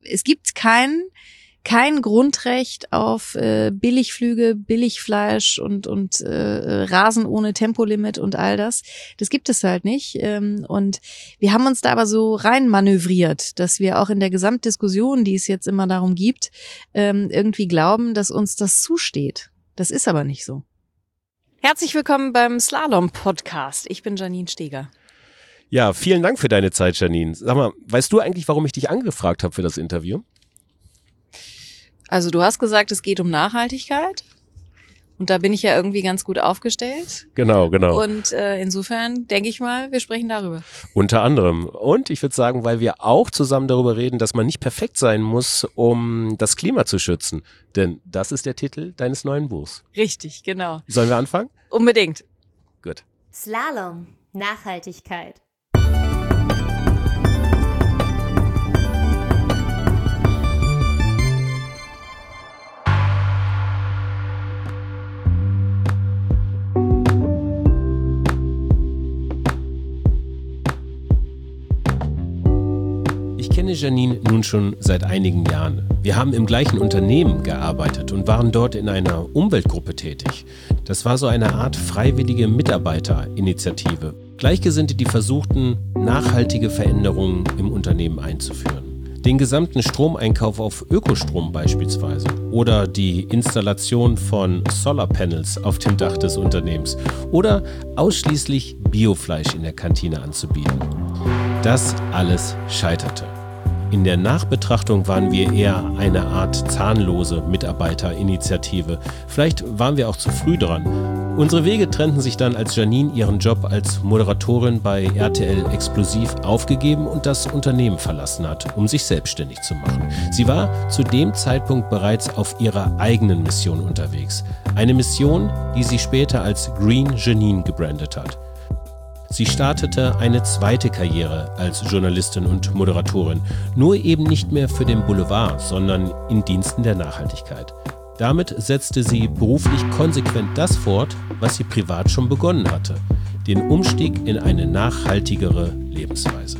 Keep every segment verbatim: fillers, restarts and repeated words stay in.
es gibt kein kein Grundrecht auf äh, Billigflüge, Billigfleisch und und äh, Rasen ohne Tempolimit und all das. Das gibt es halt nicht. Ähm, und wir haben uns da aber so rein manövriert, dass wir auch in der Gesamtdiskussion, die es jetzt immer darum gibt, ähm, irgendwie glauben, dass uns das zusteht. Das ist aber nicht so. Herzlich willkommen beim Slalom-Podcast. Ich bin Janine Steger. Ja, vielen Dank für deine Zeit, Janine. Sag mal, weißt du eigentlich, warum ich dich angefragt habe für das Interview? Also du hast gesagt, es geht um Nachhaltigkeit und da bin ich ja irgendwie ganz gut aufgestellt. Genau, genau. Und äh, insofern denke ich mal, wir sprechen darüber. Unter anderem. Und ich würde sagen, weil wir auch zusammen darüber reden, dass man nicht perfekt sein muss, um das Klima zu schützen. Denn das ist der Titel deines neuen Buchs. Richtig, genau. Sollen wir anfangen? Unbedingt. Gut. Slalom, Nachhaltigkeit. Ich kenne Janine nun schon seit einigen Jahren. Wir haben im gleichen Unternehmen gearbeitet und waren dort in einer Umweltgruppe tätig. Das war so eine Art freiwillige Mitarbeiterinitiative. Gleichgesinnte, die versuchten, nachhaltige Veränderungen im Unternehmen einzuführen. Den gesamten Stromeinkauf auf Ökostrom beispielsweise oder die Installation von Solarpanels auf dem Dach des Unternehmens oder ausschließlich Biofleisch in der Kantine anzubieten. Das alles scheiterte. In der Nachbetrachtung waren wir eher eine Art zahnlose Mitarbeiterinitiative. Vielleicht waren wir auch zu früh dran. Unsere Wege trennten sich dann, als Janine ihren Job als Moderatorin bei R T L Explosiv aufgegeben und das Unternehmen verlassen hat, um sich selbstständig zu machen. Sie war zu dem Zeitpunkt bereits auf ihrer eigenen Mission unterwegs. Eine Mission, die sie später als Green Janine gebrandet hat. Sie startete eine zweite Karriere als Journalistin und Moderatorin, nur eben nicht mehr für den Boulevard, sondern in Diensten der Nachhaltigkeit. Damit setzte sie beruflich konsequent das fort, was sie privat schon begonnen hatte: den Umstieg in eine nachhaltigere Lebensweise.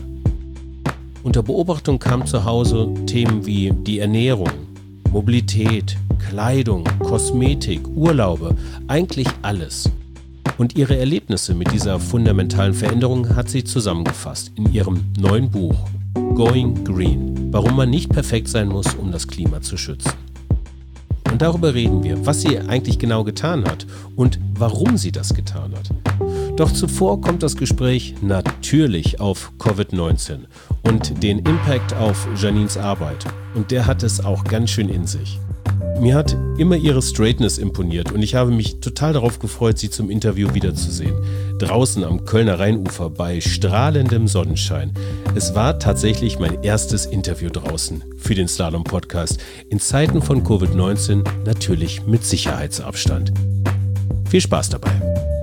Unter Beobachtung kamen zu Hause Themen wie die Ernährung, Mobilität, Kleidung, Kosmetik, Urlaube, eigentlich alles. Und ihre Erlebnisse mit dieser fundamentalen Veränderung hat sie zusammengefasst in ihrem neuen Buch Going Green, warum man nicht perfekt sein muss, um das Klima zu schützen. Und darüber reden wir, was sie eigentlich genau getan hat und warum sie das getan hat. Doch zuvor kommt das Gespräch natürlich auf Covid neunzehn und den Impact auf Janines Arbeit. Und der hat es auch ganz schön in sich. Mir hat immer ihre Straightness imponiert und ich habe mich total darauf gefreut, sie zum Interview wiederzusehen. Draußen am Kölner Rheinufer bei strahlendem Sonnenschein. Es war tatsächlich mein erstes Interview draußen für den Slalom-Podcast. In Zeiten von Covid neunzehn natürlich mit Sicherheitsabstand. Viel Spaß dabei.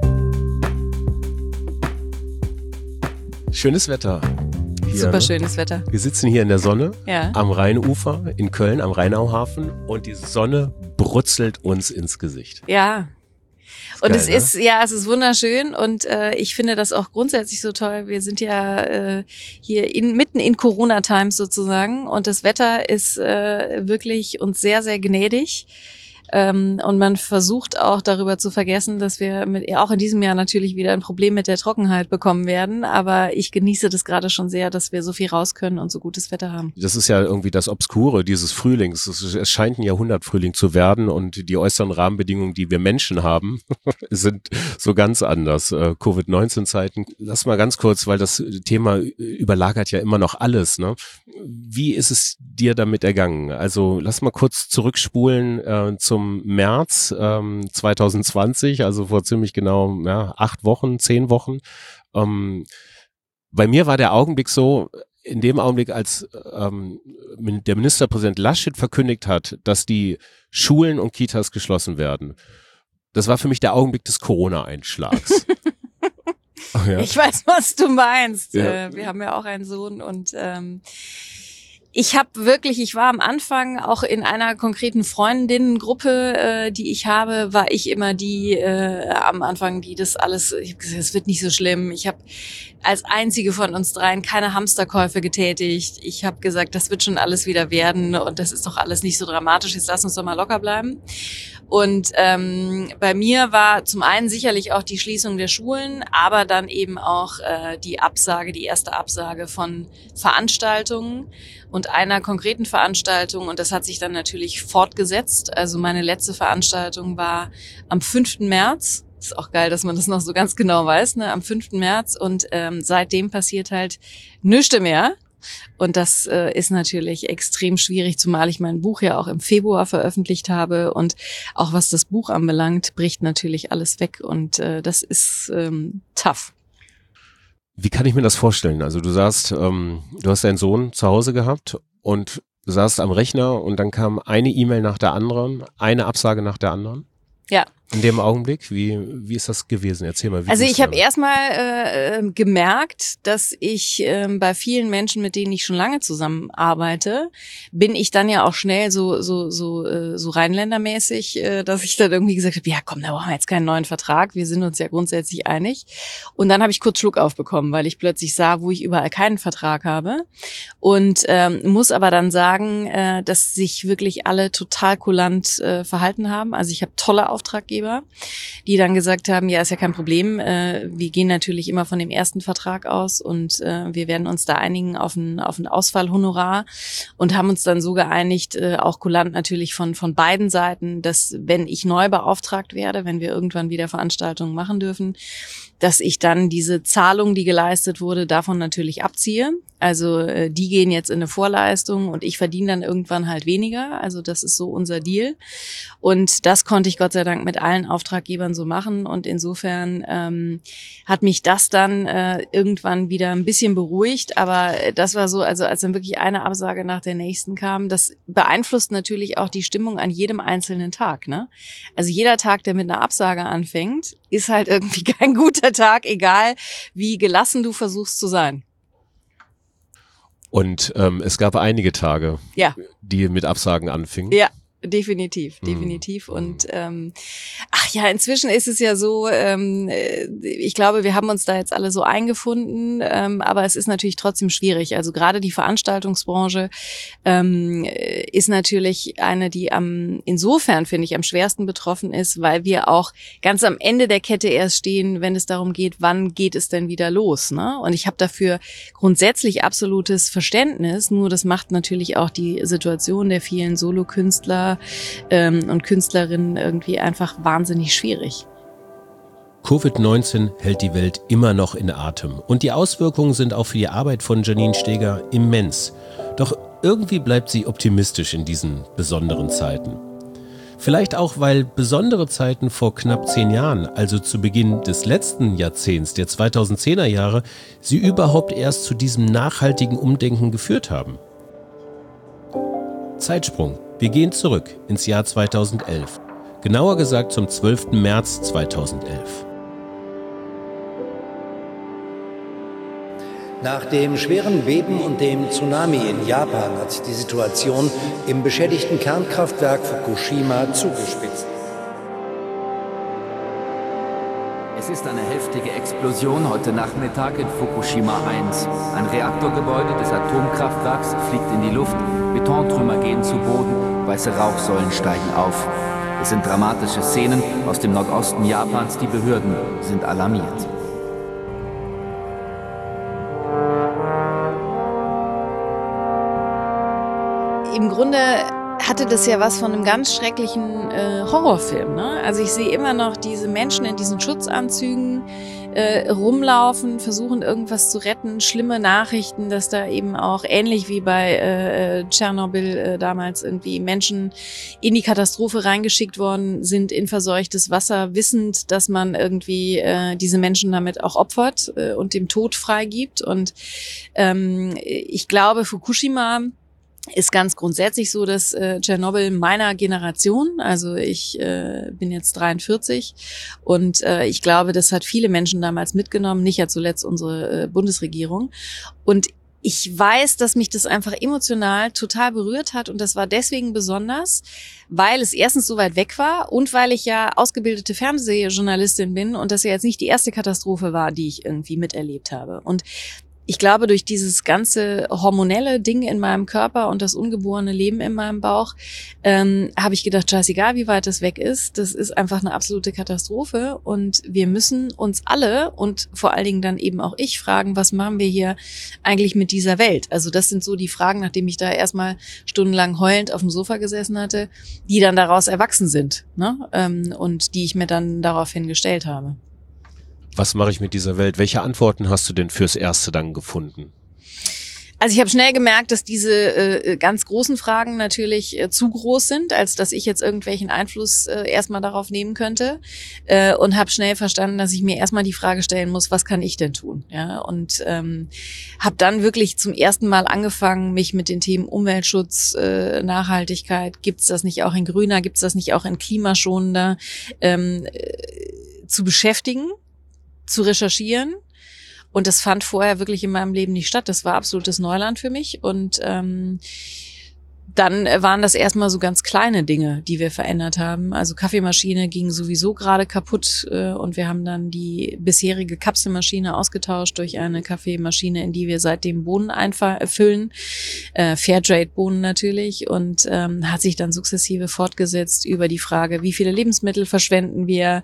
Schönes Wetter. Hier, Super schönes Wetter. Wir sitzen hier in der Sonne, ja, am Rheinufer in Köln, am Rheinauhafen, und die Sonne brutzelt uns ins Gesicht. Ja. Und geil, es ne? ist, ja, es ist wunderschön und äh, ich finde das auch grundsätzlich so toll. Wir sind ja äh, hier in, mitten in Corona-Times sozusagen und das Wetter ist äh, wirklich uns sehr, sehr gnädig. Ähm, und man versucht auch darüber zu vergessen, dass wir mit, auch in diesem Jahr natürlich wieder ein Problem mit der Trockenheit bekommen werden. Aber ich genieße das gerade schon sehr, dass wir so viel raus können und so gutes Wetter haben. Das ist ja irgendwie das Obskure dieses Frühlings. Es, es scheint ein Jahrhundertfrühling zu werden und die äußeren Rahmenbedingungen, die wir Menschen haben, sind so ganz anders. Äh, Covid neunzehn Zeiten. Lass mal ganz kurz, weil das Thema überlagert ja immer noch alles, ne? Wie ist es dir damit ergangen? Also lass mal kurz zurückspulen äh, zum März ähm, zwanzig zwanzig, also vor ziemlich genau ja, acht Wochen, zehn Wochen. Ähm, bei mir war der Augenblick so, in dem Augenblick, als ähm, der Ministerpräsident Laschet verkündigt hat, dass die Schulen und Kitas geschlossen werden. Das war für mich der Augenblick des Corona-Einschlags. Oh, ja. Ich weiß, was du meinst. Ja. Äh, wir haben ja auch einen Sohn und ähm, Ich habe wirklich, ich war am Anfang auch in einer konkreten Freundinnengruppe, äh, die ich habe, war ich immer die äh, am Anfang, die das alles, ich habe gesagt, es wird nicht so schlimm. Ich habe als einzige von uns dreien keine Hamsterkäufe getätigt. Ich habe gesagt, das wird schon alles wieder werden und das ist doch alles nicht so dramatisch, jetzt lass uns doch mal locker bleiben. Und ähm, bei mir war zum einen sicherlich auch die Schließung der Schulen, aber dann eben auch äh, die Absage, die erste Absage von Veranstaltungen und einer konkreten Veranstaltung. Und das hat sich dann natürlich fortgesetzt. Also meine letzte Veranstaltung war am fünften März. Ist auch geil, dass man das noch so ganz genau weiß, ne? Am fünften März. Und ähm, seitdem passiert halt nichts mehr. Und das äh, ist natürlich extrem schwierig, zumal ich mein Buch ja auch im Februar veröffentlicht habe. Und auch was das Buch anbelangt, bricht natürlich alles weg. Und äh, das ist ähm, tough. Wie kann ich mir das vorstellen? Also du sagst, ähm, du hast deinen Sohn zu Hause gehabt und du saßt am Rechner und dann kam eine E-Mail nach der anderen, eine Absage nach der anderen? Ja. In dem Augenblick, wie wie ist das gewesen? Erzähl mal. Wie also ich habe da? erstmal äh, gemerkt, dass ich äh, bei vielen Menschen, mit denen ich schon lange zusammenarbeite, bin ich dann ja auch schnell so so so äh, so rheinländermäßig, äh, dass ich dann irgendwie gesagt habe, ja komm, da brauchen wir jetzt keinen neuen Vertrag, wir sind uns ja grundsätzlich einig. Und dann habe ich kurz Schluck aufbekommen, weil ich plötzlich sah, wo ich überall keinen Vertrag habe. Und ähm, muss aber dann sagen, äh, dass sich wirklich alle total kulant äh, verhalten haben. Also ich habe tolle Auftraggeber, die dann gesagt haben, ja, ist ja kein Problem, äh, wir gehen natürlich immer von dem ersten Vertrag aus und äh, wir werden uns da einigen auf ein, auf ein Ausfallhonorar und haben uns dann so geeinigt, äh, auch kulant natürlich von, von beiden Seiten, dass wenn ich neu beauftragt werde, wenn wir irgendwann wieder Veranstaltungen machen dürfen, dass ich dann diese Zahlung, die geleistet wurde, davon natürlich abziehe. Also äh, die gehen jetzt in eine Vorleistung und ich verdiene dann irgendwann halt weniger. Also das ist so unser Deal. Und das konnte ich Gott sei Dank mit allen Auftraggebern so machen. Und insofern ähm, hat mich das dann äh, irgendwann wieder ein bisschen beruhigt. Aber das war so, also als dann wirklich eine Absage nach der nächsten kam, das beeinflusst natürlich auch die Stimmung an jedem einzelnen Tag, ne? Also jeder Tag, der mit einer Absage anfängt, ist halt irgendwie kein guter Tag, egal wie gelassen du versuchst zu sein. Und ähm, es gab einige Tage, ja. die mit Absagen anfingen. Ja, definitiv, definitiv. Mhm. Und ähm, ach ja, inzwischen ist es ja so, ähm, ich glaube, wir haben uns da jetzt alle so eingefunden, ähm, aber es ist natürlich trotzdem schwierig. Also gerade die Veranstaltungsbranche ähm, ist natürlich eine, die am insofern, finde ich, am schwersten betroffen ist, weil wir auch ganz am Ende der Kette erst stehen, wenn es darum geht, wann geht es denn wieder los, ne? Und ich habe dafür grundsätzlich absolutes Verständnis, nur das macht natürlich auch die Situation der vielen Solokünstler ähm, und Künstlerinnen irgendwie einfach wahnsinnig schwierig. Covid neunzehn hält die Welt immer noch in Atem und die Auswirkungen sind auch für die Arbeit von Janine Steger immens. Doch irgendwie bleibt sie optimistisch in diesen besonderen Zeiten. Vielleicht auch, weil besondere Zeiten vor knapp zehn Jahren, also zu Beginn des letzten Jahrzehnts, der zweitausendzehner Jahre, sie überhaupt erst zu diesem nachhaltigen Umdenken geführt haben. Zeitsprung. Wir gehen zurück ins Jahr zweitausendelf. Genauer gesagt zum zwölften März zweitausendelf. Nach dem schweren Beben und dem Tsunami in Japan hat sich die Situation im beschädigten Kernkraftwerk Fukushima zugespitzt. Es ist eine heftige Explosion heute Nachmittag in Fukushima eins. Ein Reaktorgebäude des Atomkraftwerks fliegt in die Luft, Betontrümmer gehen zu Boden, weiße Rauchsäulen steigen auf. Es sind dramatische Szenen aus dem Nordosten Japans, die Behörden sind alarmiert. Im Grunde hatte das ja was von einem ganz schrecklichen äh, Horrorfilm, ne? Also ich sehe immer noch diese Menschen in diesen Schutzanzügen äh, rumlaufen, versuchen irgendwas zu retten, schlimme Nachrichten, dass da eben auch ähnlich wie bei äh, Tschernobyl äh, damals irgendwie Menschen in die Katastrophe reingeschickt worden sind in verseuchtes Wasser, wissend, dass man irgendwie äh, diese Menschen damit auch opfert äh, und dem Tod freigibt. Und ähm, ich glaube, Fukushima ist ganz grundsätzlich so, dass äh, Tschernobyl meiner Generation, also ich äh, bin jetzt dreiundvierzig und äh, ich glaube, das hat viele Menschen damals mitgenommen, nicht ja zuletzt unsere äh, Bundesregierung. Und ich weiß, dass mich das einfach emotional total berührt hat und das war deswegen besonders, weil es erstens so weit weg war und weil ich ja ausgebildete Fernsehjournalistin bin und das ja jetzt nicht die erste Katastrophe war, die ich irgendwie miterlebt habe. Und ich glaube, durch dieses ganze hormonelle Ding in meinem Körper und das ungeborene Leben in meinem Bauch ähm, habe ich gedacht, scheißegal, wie weit das weg ist, das ist einfach eine absolute Katastrophe und wir müssen uns alle und vor allen Dingen dann eben auch ich fragen, was machen wir hier eigentlich mit dieser Welt? Also das sind so die Fragen, nachdem ich da erstmal stundenlang heulend auf dem Sofa gesessen hatte, die dann daraus erwachsen sind, ne? ähm, und die ich mir dann daraufhin gestellt habe. Was mache ich mit dieser Welt? Welche Antworten hast du denn fürs Erste dann gefunden? Also ich habe schnell gemerkt, dass diese äh, ganz großen Fragen natürlich äh, zu groß sind, als dass ich jetzt irgendwelchen Einfluss äh, erstmal darauf nehmen könnte äh, und habe schnell verstanden, dass ich mir erstmal die Frage stellen muss, was kann ich denn tun? Ja, und ähm, habe dann wirklich zum ersten Mal angefangen, mich mit den Themen Umweltschutz, äh, Nachhaltigkeit, gibt's das nicht auch in grüner, gibt's das nicht auch in klimaschonender, ähm, äh, zu beschäftigen, zu recherchieren. Und das fand vorher wirklich in meinem Leben nicht statt. Das war absolutes Neuland für mich. Und ähm, dann waren das erstmal so ganz kleine Dinge, die wir verändert haben. Also Kaffeemaschine ging sowieso gerade kaputt äh, und wir haben dann die bisherige Kapselmaschine ausgetauscht durch eine Kaffeemaschine, in die wir seitdem Bohnen einfüllen. Äh, Fairtrade-Bohnen natürlich. Und ähm, hat sich dann sukzessive fortgesetzt über die Frage, wie viele Lebensmittel verschwenden wir,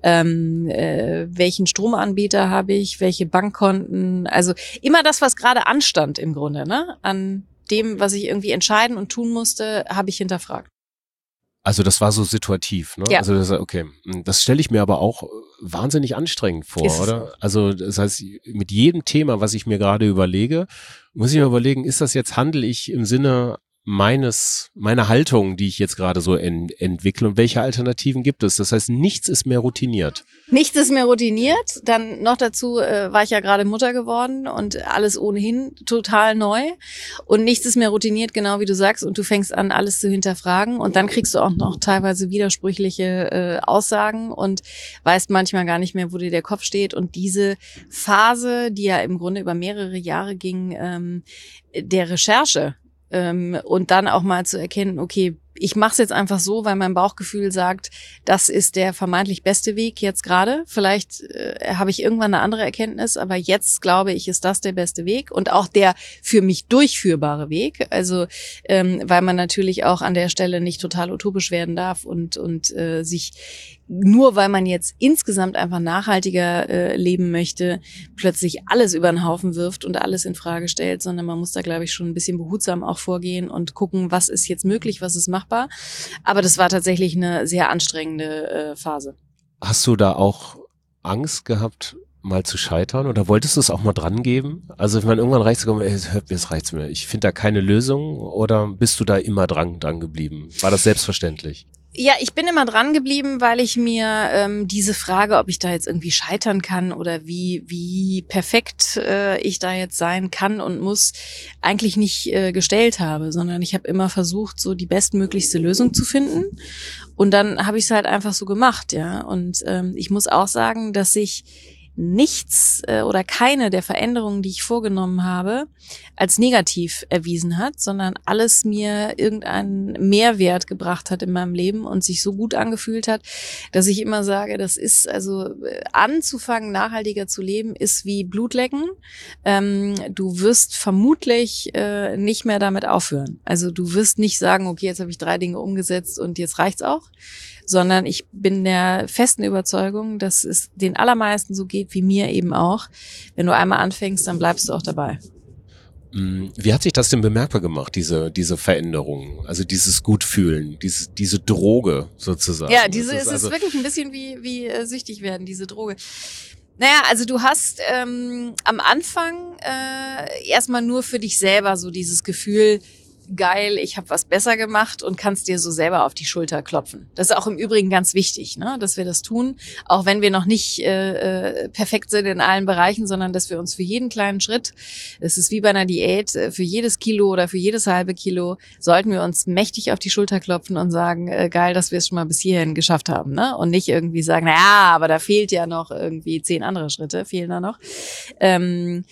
ähm, äh, welchen Stromanbieter habe ich, welche Bankkonten. Also immer das, was gerade anstand im Grunde, ne, an dem, was ich irgendwie entscheiden und tun musste, habe ich hinterfragt. Also das war so situativ, ne? Ja. Also das, okay, das stelle ich mir aber auch wahnsinnig anstrengend vor, Ist es oder? auch. Also das heißt, mit jedem Thema, was ich mir gerade überlege, muss ich mir überlegen, ist das jetzt, handle ich im Sinne meines, meiner Haltung, die ich jetzt gerade so en, entwickle und welche Alternativen gibt es? Das heißt, nichts ist mehr routiniert. Nichts ist mehr routiniert. Dann noch dazu äh, war ich ja gerade Mutter geworden und alles ohnehin total neu. Und nichts ist mehr routiniert, genau wie du sagst. Und du fängst an, alles zu hinterfragen. Und dann kriegst du auch noch teilweise widersprüchliche äh, Aussagen und weißt manchmal gar nicht mehr, wo dir der Kopf steht. Und diese Phase, die ja im Grunde über mehrere Jahre ging, ähm, der Recherche, ähm, und dann auch mal zu erkennen, okay, ich mache es jetzt einfach so, weil mein Bauchgefühl sagt, das ist der vermeintlich beste Weg jetzt gerade. Vielleicht äh, habe ich irgendwann eine andere Erkenntnis, aber jetzt glaube ich, ist das der beste Weg und auch der für mich durchführbare Weg. Also ähm, weil man natürlich auch an der Stelle nicht total utopisch werden darf und und äh, sich nur weil man jetzt insgesamt einfach nachhaltiger äh, leben möchte, plötzlich alles über den Haufen wirft und alles in Frage stellt, sondern man muss da, glaube ich, schon ein bisschen behutsam auch vorgehen und gucken, was ist jetzt möglich, was ist machbar. Aber das war tatsächlich eine sehr anstrengende äh, Phase. Hast du da auch Angst gehabt, mal zu scheitern oder wolltest du es auch mal dran geben? Also ich meine, irgendwann reicht's gekommen, ey, jetzt reicht's mir. Ich finde da keine Lösung oder bist du da immer dran, dran geblieben? War das selbstverständlich? Ja, ich bin immer dran geblieben, weil ich mir ähm, diese Frage, ob ich da jetzt irgendwie scheitern kann oder wie wie perfekt äh, ich da jetzt sein kann und muss, eigentlich nicht äh, gestellt habe, sondern ich habe immer versucht, so die bestmöglichste Lösung zu finden. Und dann habe ich es halt einfach so gemacht, ja. Und ähm, ich muss auch sagen, dass ich nichts äh, oder keine der Veränderungen, die ich vorgenommen habe, als negativ erwiesen hat, sondern alles mir irgendeinen Mehrwert gebracht hat in meinem Leben und sich so gut angefühlt hat, dass ich immer sage, das ist also äh, anzufangen, nachhaltiger zu leben, ist wie Blutlecken. Ähm, du wirst vermutlich äh, nicht mehr damit aufhören. Also du wirst nicht sagen, okay, jetzt habe ich drei Dinge umgesetzt und jetzt reicht's auch, sondern ich bin der festen Überzeugung, dass es den allermeisten so geht wie mir eben auch. Wenn du einmal anfängst, dann bleibst du auch dabei. Wie hat sich das denn bemerkbar gemacht, diese diese Veränderung? Also dieses Gutfühlen, diese diese Droge sozusagen. Ja, diese das ist, ist also ist wirklich ein bisschen wie wie äh, süchtig werden, diese Droge. Naja, also du hast ähm, am Anfang äh, erstmal nur für dich selber so dieses Gefühl, geil, ich habe was besser gemacht und kannst dir so selber auf die Schulter klopfen. Das ist auch im Übrigen ganz wichtig, ne, dass wir das tun, auch wenn wir noch nicht äh, äh, perfekt sind in allen Bereichen, sondern dass wir uns für jeden kleinen Schritt, es ist wie bei einer Diät, für jedes Kilo oder für jedes halbe Kilo, sollten wir uns mächtig auf die Schulter klopfen und sagen, äh, geil, dass wir es schon mal bis hierhin geschafft haben, ne, und nicht irgendwie sagen, na ja, aber da fehlt ja noch irgendwie zehn andere Schritte, fehlen da noch. Ähm,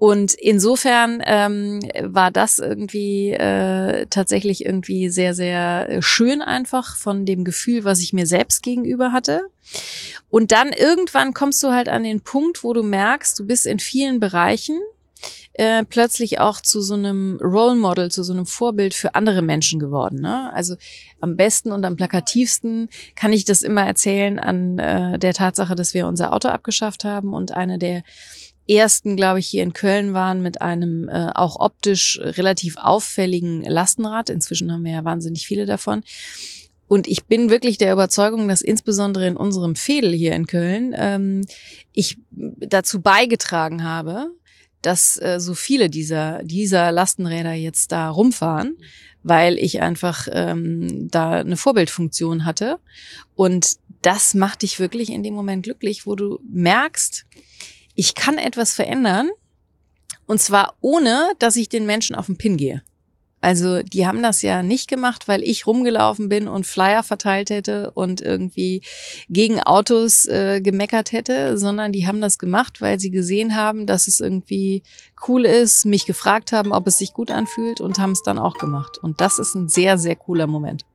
Und insofern ähm, war das irgendwie äh, tatsächlich irgendwie sehr, sehr schön einfach von dem Gefühl, was ich mir selbst gegenüber hatte. Und dann irgendwann kommst du halt an den Punkt, wo du merkst, du bist in vielen Bereichen äh, plötzlich auch zu so einem Role Model, zu so einem Vorbild für andere Menschen geworden. Ne? Also am besten und am plakativsten kann ich das immer erzählen an äh, der Tatsache, dass wir unser Auto abgeschafft haben und eine der ersten, glaube ich, hier in Köln waren mit einem äh, auch optisch relativ auffälligen Lastenrad. Inzwischen haben wir ja wahnsinnig viele davon. Und ich bin wirklich der Überzeugung, dass insbesondere in unserem Veedel hier in Köln ähm, ich dazu beigetragen habe, dass äh, so viele dieser dieser Lastenräder jetzt da rumfahren, weil ich einfach ähm, da eine Vorbildfunktion hatte. Und das macht dich wirklich in dem Moment glücklich, wo du merkst, ich kann etwas verändern, und zwar ohne, dass ich den Menschen auf den Pin gehe. Also die haben das ja nicht gemacht, weil ich rumgelaufen bin und Flyer verteilt hätte und irgendwie gegen Autos äh, gemeckert hätte, sondern die haben das gemacht, weil sie gesehen haben, dass es irgendwie cool ist, mich gefragt haben, ob es sich gut anfühlt, und haben es dann auch gemacht. Und das ist ein sehr, sehr cooler Moment.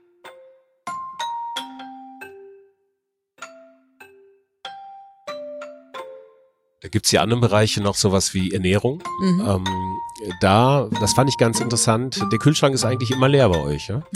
Da gibt's ja andere Bereiche noch sowas wie Ernährung. Mhm. Ähm, da, das fand ich ganz interessant. Der Kühlschrank ist eigentlich immer leer bei euch, ja?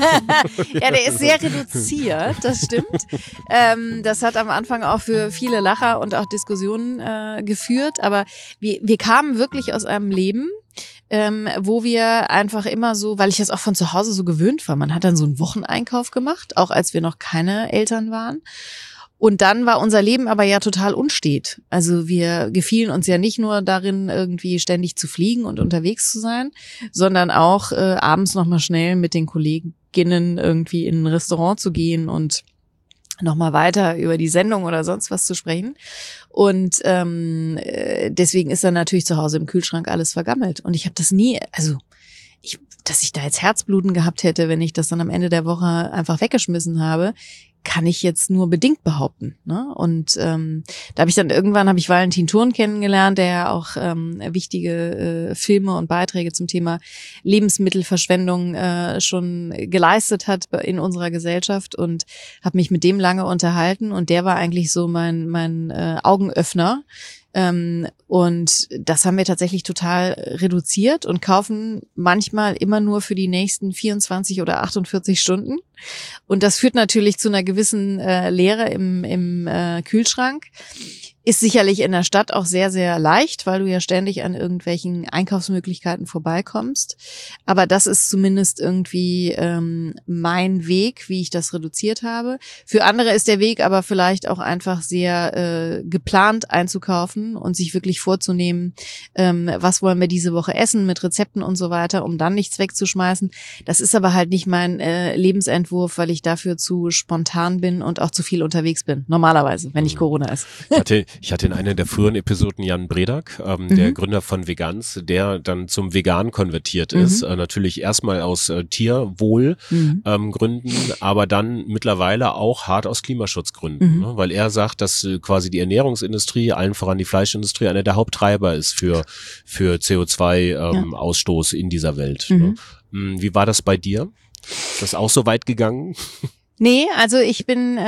Ja, der ist sehr reduziert, das stimmt. Ähm, das hat am Anfang auch für viele Lacher und auch Diskussionen äh, geführt. Aber wir, wir kamen wirklich aus einem Leben, ähm, wo wir einfach immer so, weil ich das auch von zu Hause so gewöhnt war, man hat dann so einen Wocheneinkauf gemacht, auch als wir noch keine Eltern waren. Und dann war unser Leben aber ja total unstet. Also wir gefielen uns ja nicht nur darin, irgendwie ständig zu fliegen und unterwegs zu sein, sondern auch äh, abends nochmal schnell mit den Kolleginnen irgendwie in ein Restaurant zu gehen und nochmal weiter über die Sendung oder sonst was zu sprechen. Und ähm, deswegen ist dann natürlich zu Hause im Kühlschrank alles vergammelt. Und ich habe das nie, also ich, dass ich da jetzt Herzbluten gehabt hätte, wenn ich das dann am Ende der Woche einfach weggeschmissen habe, kann ich jetzt nur bedingt behaupten. Ne? Und ähm, da habe ich dann irgendwann, habe ich Valentin Thurn kennengelernt, der ja auch ähm, wichtige äh, Filme und Beiträge zum Thema Lebensmittelverschwendung äh, schon geleistet hat in unserer Gesellschaft, und habe mich mit dem lange unterhalten, und der war eigentlich so mein, mein äh, Augenöffner. Ähm, und das haben wir tatsächlich total reduziert und kaufen manchmal immer nur für die nächsten vierundzwanzig oder achtundvierzig Stunden. Und das führt natürlich zu einer gewissen äh, Leere im, im äh, Kühlschrank. Ist sicherlich in der Stadt auch sehr, sehr leicht, weil du ja ständig an irgendwelchen Einkaufsmöglichkeiten vorbeikommst. Aber das ist zumindest irgendwie ähm, mein Weg, wie ich das reduziert habe. Für andere ist der Weg aber vielleicht auch einfach sehr äh, geplant einzukaufen und sich wirklich vorzunehmen, ähm, was wollen wir diese Woche essen mit Rezepten und so weiter, um dann nichts wegzuschmeißen. Das ist aber halt nicht mein äh, Lebensentwurf, weil ich dafür zu spontan bin und auch zu viel unterwegs bin. Normalerweise, wenn nicht Corona ist. Ich hatte, ich hatte in einer der früheren Episoden Jan Bredak, ähm, mhm. der Gründer von Vegans, der dann zum Vegan konvertiert mhm. ist. Äh, natürlich erstmal aus äh, Tierwohlgründen, mhm. ähm, Gründen, aber dann mittlerweile auch hart aus Klimaschutzgründen. Mhm. Ne? Weil er sagt, dass äh, quasi die Ernährungsindustrie, allen voran die Fleischindustrie, einer der Haupttreiber ist für, für C O zwei Ausstoß ähm, ja. in dieser Welt. Mhm. Ne? Wie war das bei dir? Ist das auch so weit gegangen? Nee, also ich bin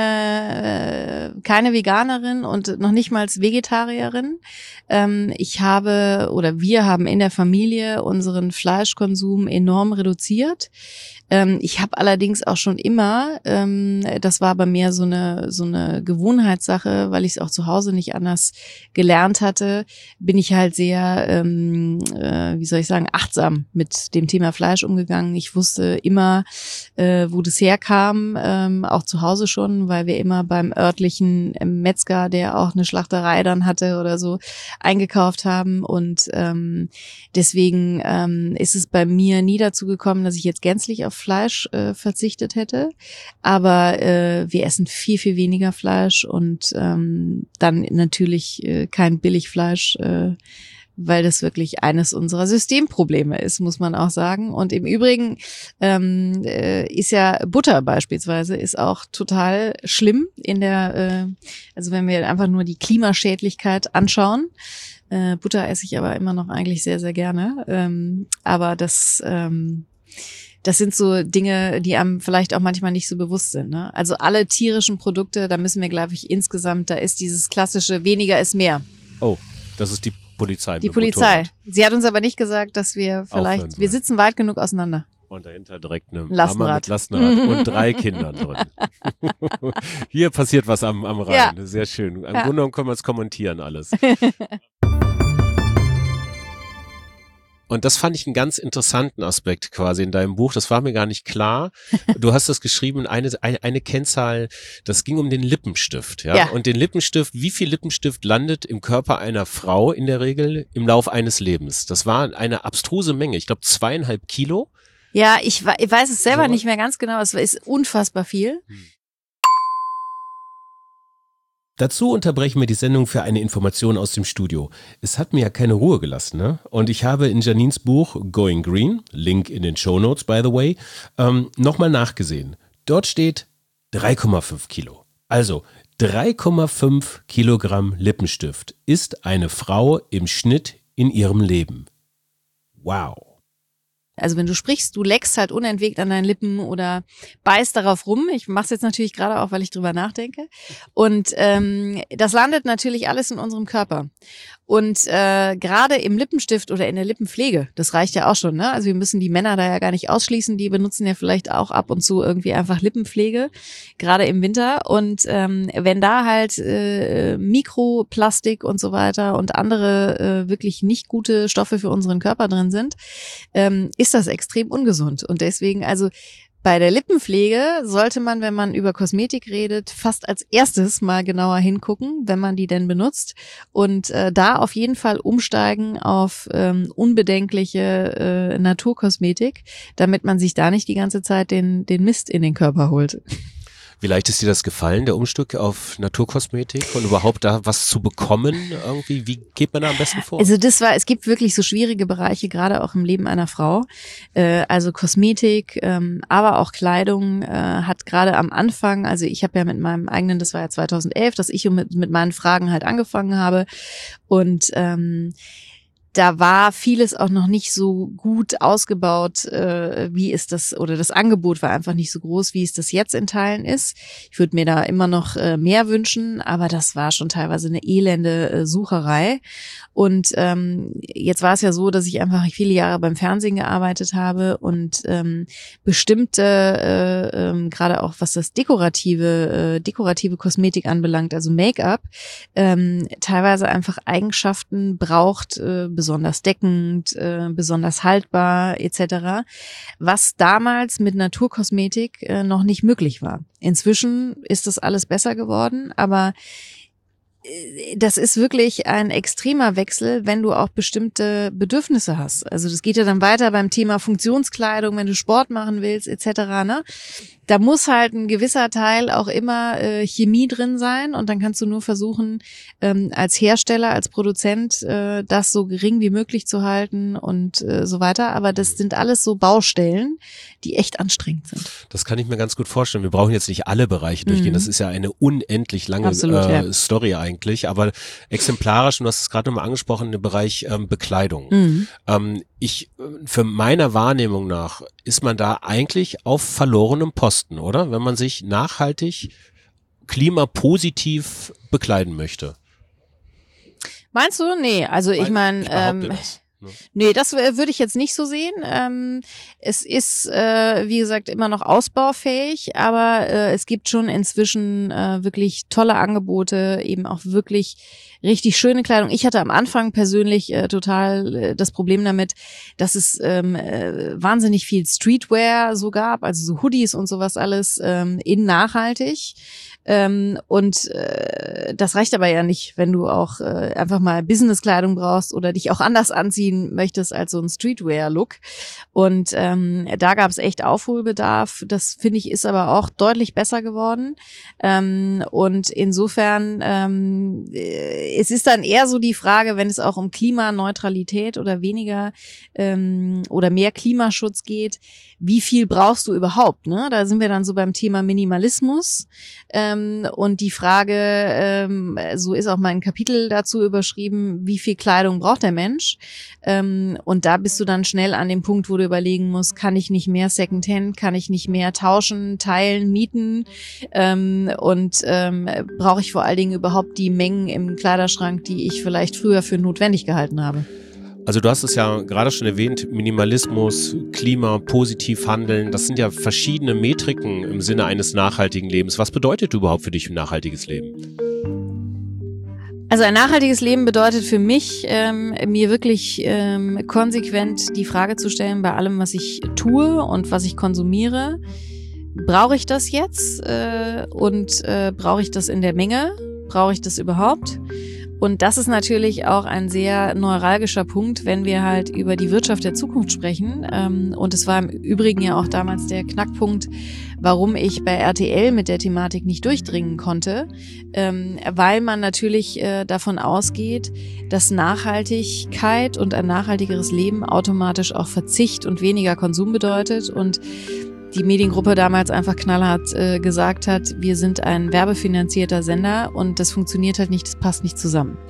äh, keine Veganerin und noch nicht mal Vegetarierin. Ähm, ich habe oder wir haben in der Familie unseren Fleischkonsum enorm reduziert. Ähm, ich habe allerdings auch schon immer, ähm, das war bei mir so eine so eine Gewohnheitssache, weil ich es auch zu Hause nicht anders gelernt hatte, bin ich halt sehr, ähm, äh, wie soll ich sagen, achtsam mit dem Thema Fleisch umgegangen. Ich wusste immer, äh, wo das herkam, ähm, auch zu Hause schon, weil wir immer beim örtlichen Metzger, der auch eine Schlachterei dann hatte oder so, eingekauft haben. Und ähm, deswegen ähm, ist es bei mir nie dazu gekommen, dass ich jetzt gänzlich auf Fleisch äh, verzichtet hätte, aber äh, wir essen viel, viel weniger Fleisch und ähm, dann natürlich äh, kein Billigfleisch, äh, weil das wirklich eines unserer Systemprobleme ist, muss man auch sagen. Und im Übrigen ähm, äh, ist ja Butter beispielsweise ist auch total schlimm in der, äh, also wenn wir einfach nur die Klimaschädlichkeit anschauen. Äh, Butter esse ich aber immer noch eigentlich sehr, sehr gerne. Ähm, aber das, ähm, das sind so Dinge, die einem vielleicht auch manchmal nicht so bewusst sind. Ne? Also alle tierischen Produkte, da müssen wir, glaube ich, insgesamt, da ist dieses klassische weniger ist mehr. Oh, das ist die Polizei. Die Polizei. Sie hat uns aber nicht gesagt, dass wir vielleicht, Aufhören wir sollen. sitzen weit genug auseinander. Und dahinter direkt eine Lastenrad. Mama mit Lastenrad und drei Kindern drin. Hier passiert was am, am Rhein. Ja. Sehr schön. Im Ja. Grunde genommen können wir es kommentieren alles. Und das fand ich einen ganz interessanten Aspekt quasi in deinem Buch. Das war mir gar nicht klar. Du hast das geschrieben, eine, eine, eine Kennzahl, das ging um den Lippenstift. Ja? Ja. Und den Lippenstift, wie viel Lippenstift landet im Körper einer Frau in der Regel im Lauf eines Lebens? Das war eine abstruse Menge. Ich glaube zweieinhalb Kilo. Ja, ich, we- ich weiß es selber So. nicht mehr ganz genau. Es ist unfassbar viel. Dazu unterbrechen wir die Sendung für eine Information aus dem Studio. Es hat mir ja keine Ruhe gelassen, ne? Und ich habe in Janines Buch Going Green, Link in den Shownotes by the way, ähm, nochmal nachgesehen. Dort steht drei Komma fünf Kilo. Also drei Komma fünf Kilogramm Lippenstift ist eine Frau im Schnitt in ihrem Leben. Wow. Also wenn du sprichst, du leckst halt unentwegt an deinen Lippen oder beißt darauf rum. Ich mache es jetzt natürlich gerade auch, weil ich drüber nachdenke. Und ähm, das landet natürlich alles in unserem Körper. Und äh, gerade im Lippenstift oder in der Lippenpflege, das reicht ja auch schon, ne? Also wir müssen die Männer da ja gar nicht ausschließen, die benutzen ja vielleicht auch ab und zu irgendwie einfach Lippenpflege, gerade im Winter. Und ähm, wenn da halt äh, Mikroplastik und so weiter und andere äh, wirklich nicht gute Stoffe für unseren Körper drin sind, ähm, ist das extrem ungesund. Und deswegen, also bei der Lippenpflege sollte man, wenn man über Kosmetik redet, fast als erstes mal genauer hingucken, wenn man die denn benutzt und äh, da auf jeden Fall umsteigen auf ähm, unbedenkliche äh, Naturkosmetik, damit man sich da nicht die ganze Zeit den, den Mist in den Körper holt. Wie leicht ist dir das gefallen, der Umstieg auf Naturkosmetik und überhaupt da was zu bekommen irgendwie? Wie geht man da am besten vor? Also das war, es gibt wirklich so schwierige Bereiche, gerade auch im Leben einer Frau. Äh, also Kosmetik, ähm, aber auch Kleidung äh, hat gerade am Anfang, also ich habe ja mit meinem eigenen, das war ja zweitausendelf, dass ich mit, mit meinen Fragen halt angefangen habe und ähm, da war vieles auch noch nicht so gut ausgebaut, äh, wie ist das, oder das Angebot war einfach nicht so groß, wie es das jetzt in Teilen ist. Ich würde mir da immer noch äh, mehr wünschen, aber das war schon teilweise eine elende äh, Sucherei. Und ähm, jetzt war es ja so, dass ich einfach viele Jahre beim Fernsehen gearbeitet habe und ähm, bestimmte, äh, ähm, gerade auch was das dekorative, äh, dekorative Kosmetik anbelangt, also Make-up, ähm, teilweise einfach Eigenschaften braucht, äh, besonders deckend, äh, besonders haltbar et cetera, was damals mit Naturkosmetik äh, noch nicht möglich war. Inzwischen ist das alles besser geworden, aber das ist wirklich ein extremer Wechsel, wenn du auch bestimmte Bedürfnisse hast. Also das geht ja dann weiter beim Thema Funktionskleidung, wenn du Sport machen willst et cetera. Ne? Da muss halt ein gewisser Teil auch immer äh, Chemie drin sein und dann kannst du nur versuchen, ähm, als Hersteller, als Produzent äh, das so gering wie möglich zu halten und äh, so weiter. Aber das sind alles so Baustellen, die echt anstrengend sind. Das kann ich mir ganz gut vorstellen. Wir brauchen jetzt nicht alle Bereiche durchgehen. Mhm. Das ist ja eine unendlich lange Absolut, äh, ja. Story eigentlich. Aber exemplarisch, und du hast es gerade nochmal angesprochen, im Bereich ähm, Bekleidung. Mhm. Ähm, ich, für meiner Wahrnehmung nach, ist man da eigentlich auf verlorenem Posten, oder? Wenn man sich nachhaltig klimapositiv bekleiden möchte. Meinst du? Nee, also ich Weil meine, ich behaupte ähm, das, ne? nee, das äh, würde ich jetzt nicht so sehen. Ähm, es ist, äh, wie gesagt, immer noch ausbaufähig, aber äh, es gibt schon inzwischen äh, wirklich tolle Angebote, eben auch wirklich richtig schöne Kleidung. Ich hatte am Anfang persönlich äh, total äh, das Problem damit, dass es ähm, äh, wahnsinnig viel Streetwear so gab, also so Hoodies und sowas alles ähm, in nachhaltig. Ähm, und äh, das reicht aber ja nicht, wenn du auch äh, einfach mal Businesskleidung brauchst oder dich auch anders anziehen möchtest als so ein Streetwear-Look. Und ähm, da gab es echt Aufholbedarf. Das finde ich ist aber auch deutlich besser geworden. Ähm, und insofern ähm, es ist dann eher so die Frage, wenn es auch um Klimaneutralität oder weniger ähm, oder mehr Klimaschutz geht, wie viel brauchst du überhaupt? Ne? Da sind wir dann so beim Thema Minimalismus. Ähm, Ähm, und die Frage, ähm, so ist auch mein Kapitel dazu überschrieben, wie viel Kleidung braucht der Mensch? Ähm, und da bist du dann schnell an dem Punkt, wo du überlegen musst, kann ich nicht mehr Secondhand, kann ich nicht mehr tauschen, teilen, mieten? Ähm, und ähm, brauche ich vor allen Dingen überhaupt die Mengen im Kleiderschrank, die ich vielleicht früher für notwendig gehalten habe? Also du hast es ja gerade schon erwähnt, Minimalismus, Klima, positiv handeln, das sind ja verschiedene Metriken im Sinne eines nachhaltigen Lebens. Was bedeutet überhaupt für dich ein nachhaltiges Leben? Also ein nachhaltiges Leben bedeutet für mich, ähm, mir wirklich ähm, konsequent die Frage zu stellen bei allem, was ich tue und was ich konsumiere. Brauche ich das jetzt äh, und äh, brauche ich das in der Menge? Brauche ich das überhaupt? Und das ist natürlich auch ein sehr neuralgischer Punkt, wenn wir halt über die Wirtschaft der Zukunft sprechen. Und es war im Übrigen ja auch damals der Knackpunkt, warum ich bei R T L mit der Thematik nicht durchdringen konnte, weil man natürlich davon ausgeht, dass Nachhaltigkeit und ein nachhaltigeres Leben automatisch auch Verzicht und weniger Konsum bedeutet und die Mediengruppe damals einfach knallhart äh, gesagt hat, wir sind ein werbefinanzierter Sender und das funktioniert halt nicht, das passt nicht zusammen.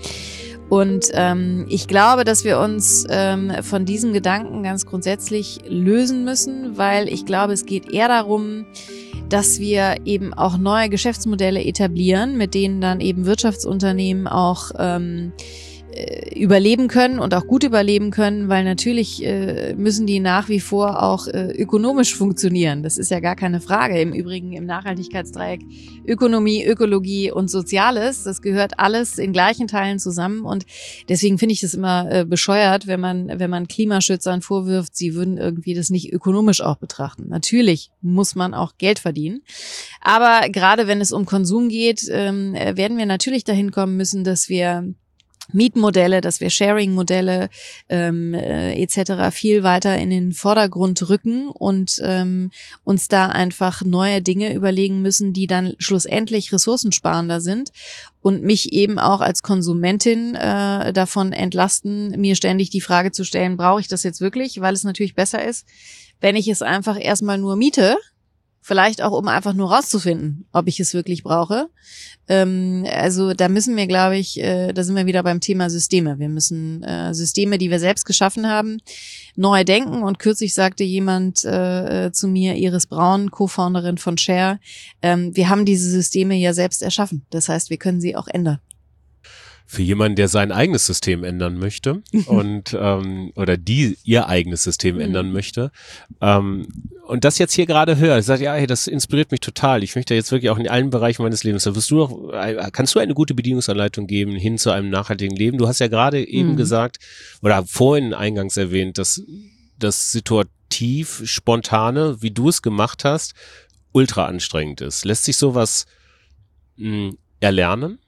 Und ähm, ich glaube, dass wir uns ähm, von diesem Gedanken ganz grundsätzlich lösen müssen, weil ich glaube, es geht eher darum, dass wir eben auch neue Geschäftsmodelle etablieren, mit denen dann eben Wirtschaftsunternehmen auch ähm, überleben können und auch gut überleben können, weil natürlich äh, müssen die nach wie vor auch äh, ökonomisch funktionieren. Das ist ja gar keine Frage. Im Übrigen im Nachhaltigkeitsdreieck Ökonomie, Ökologie und Soziales, das gehört alles in gleichen Teilen zusammen und deswegen finde ich das immer äh, bescheuert, wenn man wenn man Klimaschützern vorwirft, sie würden irgendwie das nicht ökonomisch auch betrachten. Natürlich muss man auch Geld verdienen, aber gerade wenn es um Konsum geht, ähm, werden wir natürlich dahin kommen müssen, dass wir Mietmodelle, dass wir Sharing-Modelle ähm, äh, et cetera viel weiter in den Vordergrund rücken und ähm, uns da einfach neue Dinge überlegen müssen, die dann schlussendlich ressourcensparender sind und mich eben auch als Konsumentin äh, davon entlasten, mir ständig die Frage zu stellen, brauche ich das jetzt wirklich? Weil es natürlich besser ist, wenn ich es einfach erstmal nur miete, vielleicht auch, um einfach nur rauszufinden, ob ich es wirklich brauche. Ähm, also da müssen wir, glaube ich, äh, da sind wir wieder beim Thema Systeme. Wir müssen äh, Systeme, die wir selbst geschaffen haben, neu denken. Und kürzlich sagte jemand äh, zu mir, Iris Braun, Co-Founderin von Share, ähm, wir haben diese Systeme ja selbst erschaffen. Das heißt, wir können sie auch ändern. Für jemanden, der sein eigenes System ändern möchte und ähm, oder die ihr eigenes System mhm. ändern möchte ähm, und das jetzt hier gerade hört, sagt ja, hey, das inspiriert mich total. Ich möchte jetzt wirklich auch in allen Bereichen meines Lebens. Da wirst du noch, kannst du eine gute Bedienungsanleitung geben hin zu einem nachhaltigen Leben? Du hast ja gerade eben mhm. gesagt oder vorhin eingangs erwähnt, dass das situativ spontane, wie du es gemacht hast, ultra anstrengend ist. Lässt sich sowas mh, erlernen?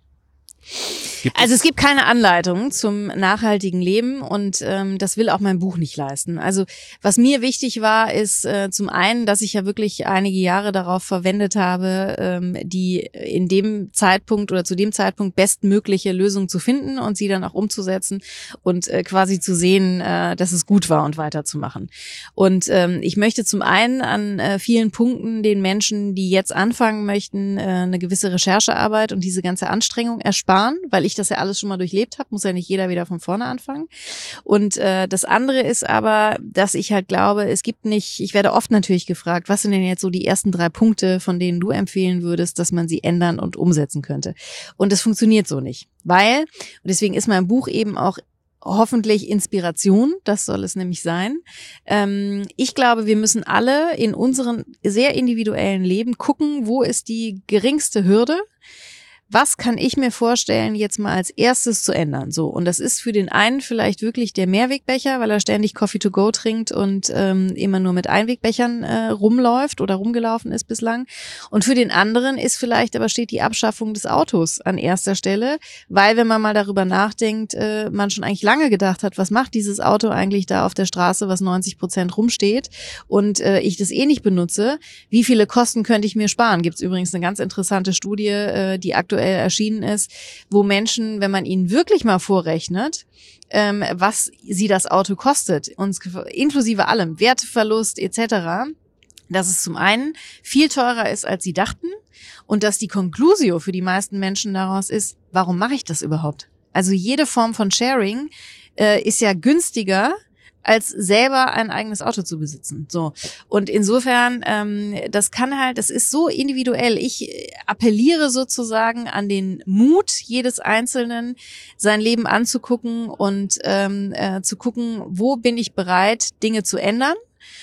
Gibt also es gibt keine Anleitung zum nachhaltigen Leben und ähm, das will auch mein Buch nicht leisten. Also was mir wichtig war, ist äh, zum einen, dass ich ja wirklich einige Jahre darauf verwendet habe, ähm, die in dem Zeitpunkt oder zu dem Zeitpunkt bestmögliche Lösung zu finden und sie dann auch umzusetzen und äh, quasi zu sehen, äh, dass es gut war und weiterzumachen. Und ähm, ich möchte zum einen an äh, vielen Punkten den Menschen, die jetzt anfangen möchten, äh, eine gewisse Recherchearbeit und diese ganze Anstrengung ersparen, weil ich das ja alles schon mal durchlebt habe, muss ja nicht jeder wieder von vorne anfangen. Und äh, das andere ist aber, dass ich halt glaube, es gibt nicht, ich werde oft natürlich gefragt, was sind denn jetzt so die ersten drei Punkte, von denen du empfehlen würdest, dass man sie ändern und umsetzen könnte. Und das funktioniert so nicht, weil, und deswegen ist mein Buch eben auch hoffentlich Inspiration, das soll es nämlich sein. Ähm, ich glaube, wir müssen alle in unserem sehr individuellen Leben gucken, wo ist die geringste Hürde. Was kann ich mir vorstellen, jetzt mal als erstes zu ändern? So, und das ist für den einen vielleicht wirklich der Mehrwegbecher, weil er ständig Coffee to go trinkt und ähm, immer nur mit Einwegbechern äh, rumläuft oder rumgelaufen ist bislang. Und für den anderen ist vielleicht aber steht die Abschaffung des Autos an erster Stelle, weil wenn man mal darüber nachdenkt, äh, man schon eigentlich lange gedacht hat, was macht dieses Auto eigentlich da auf der Straße, was neunzig Prozent rumsteht und äh, ich das eh nicht benutze, wie viele Kosten könnte ich mir sparen? Gibt es übrigens eine ganz interessante Studie, äh, die aktuell erschienen ist, wo Menschen, wenn man ihnen wirklich mal vorrechnet, ähm, was sie das Auto kostet, uns inklusive allem, Werteverlust et cetera, dass es zum einen viel teurer ist, als sie dachten, Und dass die Conclusio für die meisten Menschen daraus ist, warum mache ich das überhaupt? Also jede Form von Sharing äh, ist ja günstiger, als selber ein eigenes Auto zu besitzen. So. Und insofern, ähm, das kann halt, das ist so individuell. Ich appelliere sozusagen an den Mut jedes Einzelnen, sein Leben anzugucken und ähm, äh, zu gucken, wo bin ich bereit, Dinge zu ändern.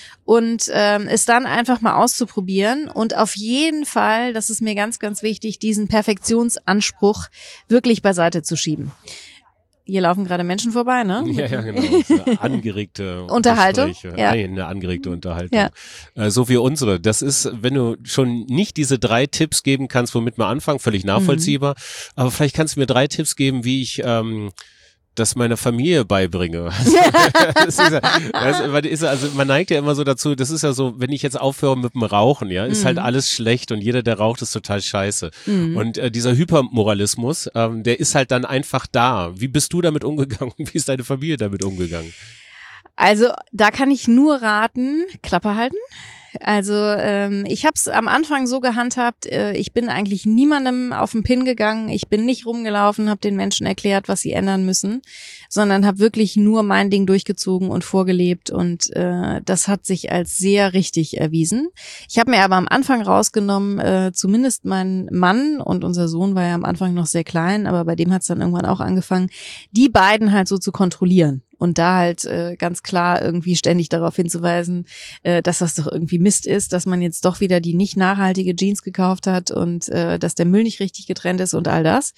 Und ähm, es dann einfach mal auszuprobieren und auf jeden Fall, das ist mir ganz, ganz wichtig, diesen Perfektionsanspruch wirklich beiseite zu schieben. Hier laufen gerade Menschen vorbei, ne? Ja, ja, genau. So angeregte Unterhaltung. Ja. Nein, eine angeregte Unterhaltung. Ja. Äh, so wie unsere. Das ist, wenn du schon nicht diese drei Tipps geben kannst, womit wir anfangen, völlig nachvollziehbar. Mhm. Aber vielleicht kannst du mir drei Tipps geben, wie ich ähm, das meiner Familie beibringe. Das ist ja, das ist, also man neigt ja immer so dazu, das ist ja so, wenn ich jetzt aufhöre mit dem Rauchen, ja, ist mhm. halt alles schlecht und jeder, der raucht, ist total scheiße. Mhm. Und äh, dieser Hypermoralismus, ähm, der ist halt dann einfach da. Wie bist du damit umgegangen? Wie ist deine Familie damit umgegangen? Also da kann ich nur raten, Klappe halten. Also ähm, ich habe es am Anfang so gehandhabt, äh, ich bin eigentlich niemandem auf den Pin gegangen, ich bin nicht rumgelaufen, habe den Menschen erklärt, was sie ändern müssen, sondern habe wirklich nur mein Ding durchgezogen und vorgelebt und äh, das hat sich als sehr richtig erwiesen. Ich habe mir aber am Anfang rausgenommen, äh, zumindest mein Mann und unser Sohn war ja am Anfang noch sehr klein, aber bei dem hat es dann irgendwann auch angefangen, die beiden halt so zu kontrollieren. Und da halt äh, ganz klar irgendwie ständig darauf hinzuweisen, äh, dass das doch irgendwie Mist ist, dass man jetzt doch wieder die nicht nachhaltige Jeans gekauft hat und äh, dass der Müll nicht richtig getrennt ist und all das.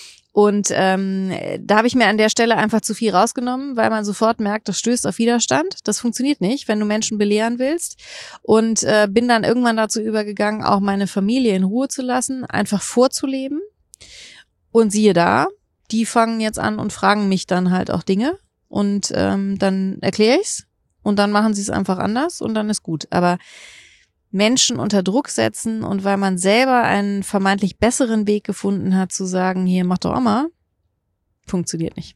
Und ähm, da habe ich mir an der Stelle einfach zu viel rausgenommen, weil man sofort merkt, das stößt auf Widerstand. Das funktioniert nicht, wenn du Menschen belehren willst. Und äh, bin dann irgendwann dazu übergegangen, auch meine Familie in Ruhe zu lassen, einfach vorzuleben. Und siehe da, die fangen jetzt an und fragen mich dann halt auch Dinge. Und ähm, dann erkläre ich's und dann machen sie es einfach anders und dann ist gut. Aber Menschen unter Druck setzen und weil man selber einen vermeintlich besseren Weg gefunden hat, zu sagen, hier, mach doch auch mal, funktioniert nicht.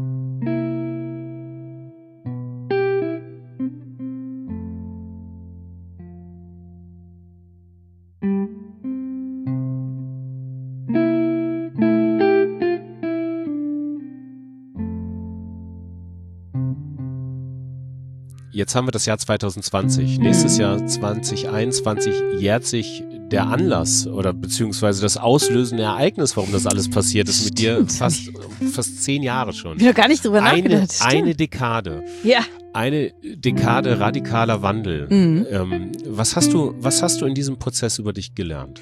Jetzt haben wir das Jahr zwanzig zwanzig. Nächstes Jahr zwanzig einundzwanzig jährt sich der Anlass oder beziehungsweise das auslösende Ereignis, warum das alles passiert ist mit dir, fast, fast zehn Jahre schon. Ich habe gar nicht drüber eine, nachgedacht. Eine Dekade. Ja. Eine Dekade radikaler Wandel. Mhm. Ähm, was hast du, was hast du in diesem Prozess über dich gelernt?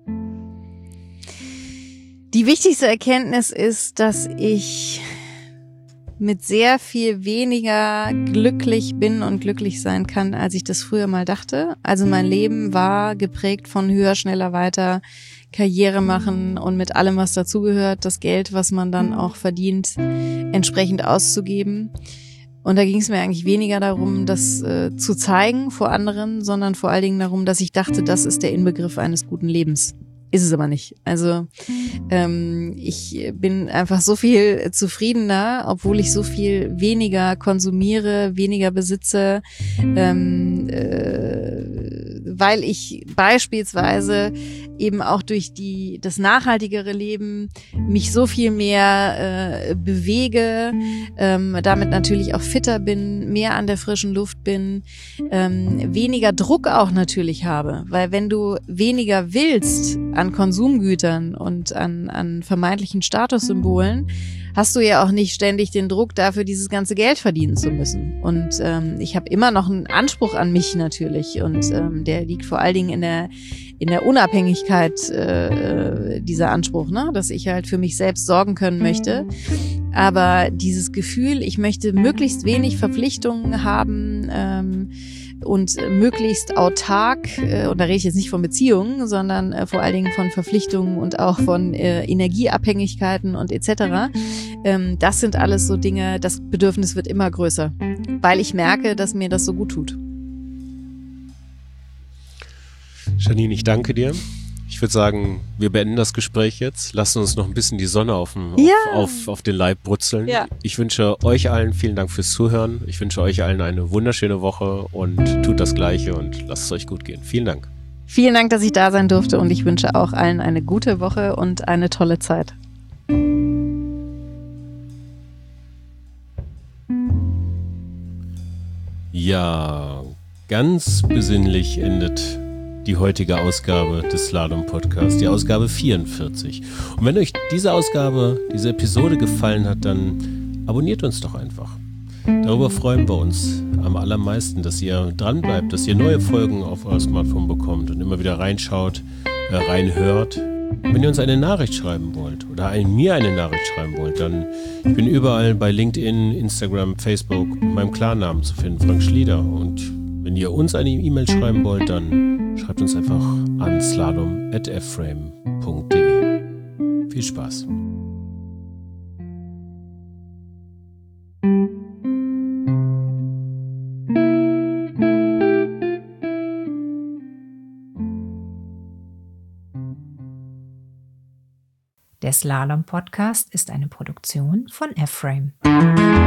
Die wichtigste Erkenntnis ist, dass ich mit sehr viel weniger glücklich bin und glücklich sein kann, als ich das früher mal dachte. Also mein Leben war geprägt von höher, schneller, weiter, Karriere machen und mit allem, was dazugehört, das Geld, was man dann auch verdient, entsprechend auszugeben. Und da ging es mir eigentlich weniger darum, das äh, zu zeigen vor anderen, sondern vor allen Dingen darum, dass ich dachte, das ist der Inbegriff eines guten Lebens. Ist es aber nicht. Also ähm, ich bin einfach so viel zufriedener, obwohl ich so viel weniger konsumiere, weniger besitze, ähm, äh, weil ich beispielsweise eben auch durch die das nachhaltigere Leben mich so viel mehr äh, bewege, ähm, damit natürlich auch fitter bin, mehr an der frischen Luft bin, ähm, weniger Druck auch natürlich habe, weil wenn du weniger willst an Konsumgütern und an, an vermeintlichen Statussymbolen, hast du ja auch nicht ständig den Druck dafür, dieses ganze Geld verdienen zu müssen. Und ähm, ich habe immer noch einen Anspruch an mich natürlich und ähm, der liegt vor allen Dingen in der in der Unabhängigkeit äh, dieser Anspruch, ne, dass ich halt für mich selbst sorgen können möchte. Aber dieses Gefühl, ich möchte möglichst wenig Verpflichtungen haben ähm, und möglichst autark, äh, und da rede ich jetzt nicht von Beziehungen, sondern äh, vor allen Dingen von Verpflichtungen und auch von äh, Energieabhängigkeiten und et cetera. Ähm, das sind alles so Dinge, das Bedürfnis wird immer größer, weil ich merke, dass mir das so gut tut. Janine, ich danke dir. Ich würde sagen, wir beenden das Gespräch jetzt. Lassen uns noch ein bisschen die Sonne auf, dem, ja. auf, auf, auf den Leib brutzeln. Ja. Ich wünsche euch allen vielen Dank fürs Zuhören. Ich wünsche euch allen eine wunderschöne Woche und tut das Gleiche und lasst es euch gut gehen. Vielen Dank. Vielen Dank, dass ich da sein durfte und ich wünsche auch allen eine gute Woche und eine tolle Zeit. Ja, ganz besinnlich endet die heutige Ausgabe des Slalom-Podcasts, die Ausgabe vierundvierzig. Und wenn euch diese Ausgabe, diese Episode gefallen hat, dann abonniert uns doch einfach. Darüber freuen wir uns am allermeisten, dass ihr dranbleibt, dass ihr neue Folgen auf euer Smartphone bekommt und immer wieder reinschaut, äh, reinhört. Und wenn ihr uns eine Nachricht schreiben wollt oder ein, mir eine Nachricht schreiben wollt, dann ich bin überall bei LinkedIn, Instagram, Facebook mit meinem Klarnamen zu finden, Frank Schlieder. Und wenn ihr uns eine E-Mail schreiben wollt, dann schreibt uns einfach an slalom at f frame punkt de. Viel Spaß. Der Slalom-Podcast ist eine Produktion von F frame.